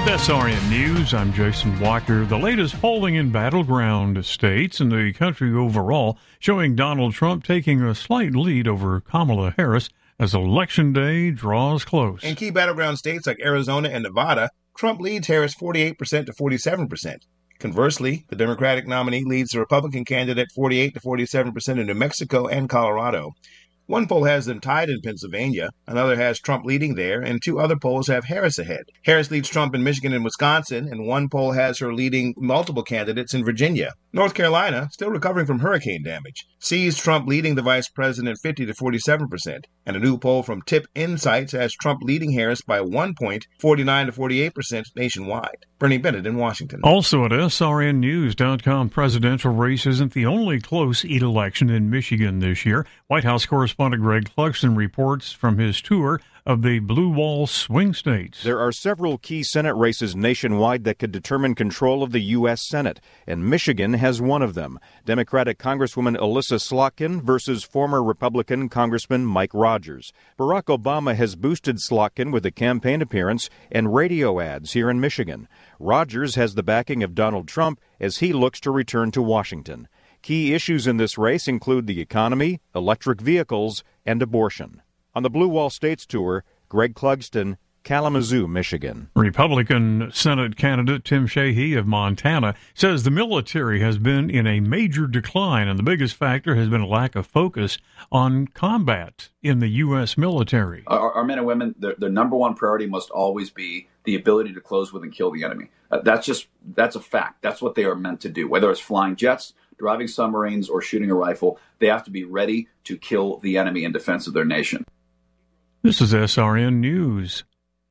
With SRN News, I'm Jason Walker. The latest polling in battleground states and the country overall showing Donald Trump taking a slight lead over Kamala Harris as Election Day draws close. In key battleground states like Arizona and Nevada, Trump leads Harris 48% to 47%. Conversely, the Democratic nominee leads the Republican candidate 48 to 47% in New Mexico and Colorado. One poll has them tied in Pennsylvania, another has Trump leading there, and two other polls have Harris ahead. Harris leads Trump in Michigan and Wisconsin, and one poll has her leading multiple candidates in Virginia. North Carolina, still recovering from hurricane damage, sees Trump leading the vice president 50 to 47%, and a new poll from Tip Insights has Trump leading Harris by 1 point, 49 to 48% nationwide. Bernie Bennett in Washington. Also at SRNnews.com, presidential race isn't the only close election in Michigan this year. White House correspondent Greg Clugston reports from his tour of the Blue Wall swing states. There are several key Senate races nationwide that could determine control of the U.S. Senate, and Michigan has one of them. Democratic Congresswoman Elissa Slotkin versus former Republican Congressman Mike Rogers. Barack Obama has boosted Slotkin with a campaign appearance and radio ads here in Michigan. Rogers has the backing of Donald Trump as he looks to return to Washington. Key issues in this race include the economy, electric vehicles, and abortion. On the Blue Wall States Tour, Greg Clugston, Kalamazoo, Michigan. Republican Senate candidate Tim Sheehy of Montana says the military has been in a major decline, and the biggest factor has been a lack of focus on combat in the U.S. military. Our men and women, their number one priority must always be the ability to close with and kill the enemy. That's a fact. That's what they are meant to do. Whether it's flying jets, driving submarines, or shooting a rifle, they have to be ready to kill the enemy in defense of their nation. This is SRN News.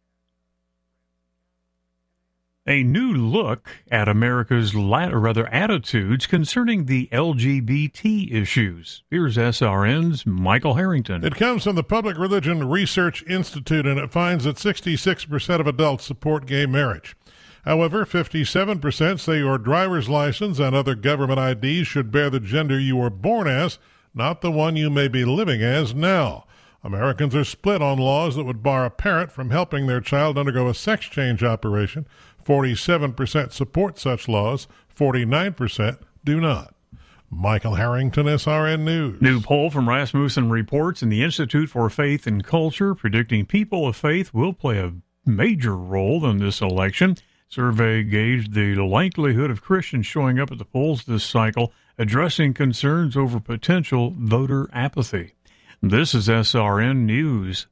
A new look at America's attitudes concerning the LGBT issues. Here's SRN's Michael Harrington. It comes from the Public Religion Research Institute, and it finds that 66% of adults support gay marriage. However, 57% say your driver's license and other government IDs should bear the gender you were born as, not the one you may be living as now. Americans are split on laws that would bar a parent from helping their child undergo a sex change operation. 47% support such laws, 49% do not. Michael Harrington, SRN News. New poll from Rasmussen Reports and the Institute for Faith and Culture predicting people of faith will play a major role in this election. Survey gauged the likelihood of Christians showing up at the polls this cycle, addressing concerns over potential voter apathy. This is SRN News.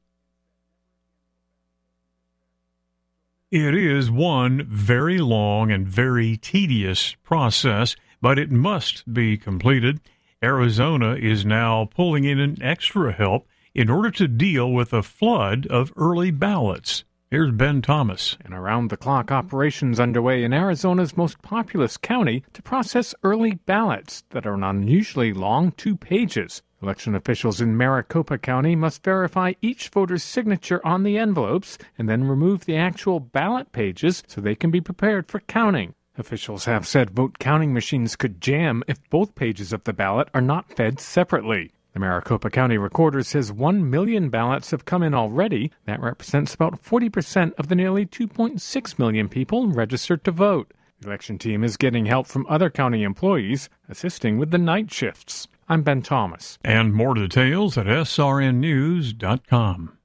It is one very long and very tedious process, but it must be completed. Arizona is now pulling in an extra help in order to deal with a flood of early ballots. Here's Ben Thomas. An around-the-clock operations underway in Arizona's most populous county to process early ballots that are an unusually long 2 pages. Election officials in Maricopa County must verify each voter's signature on the envelopes and then remove the actual ballot pages so they can be prepared for counting. Officials have said vote counting machines could jam if both pages of the ballot are not fed separately. The Maricopa County Recorder says 1 million ballots have come in already. That represents about 40% of the nearly 2.6 million people registered to vote. The election team is getting help from other county employees, assisting with the night shifts. I'm Ben Thomas. And more details at srnnews.com.